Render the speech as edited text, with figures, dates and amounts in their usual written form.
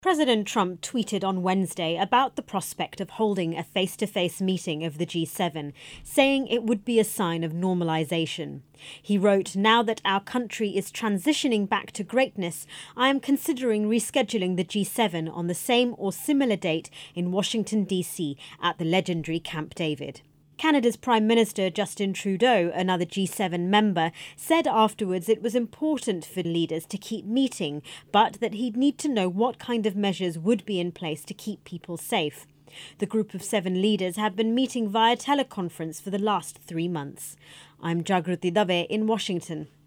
President Trump tweeted on Wednesday about the prospect of holding a face-to-face meeting of the G7, saying it would be a sign of normalization. He wrote, "Now that our country is transitioning back to greatness, I am considering rescheduling the G7 on the same or similar date in Washington, D.C. at the legendary Camp David." Canada's Prime Minister Justin Trudeau, another G7 member, said afterwards it was important for leaders to keep meeting, but that he'd need to know what kind of measures would be in place to keep people safe. The group of 7 leaders have been meeting via teleconference for the last 3 months. I'm Jagruti Dave in Washington.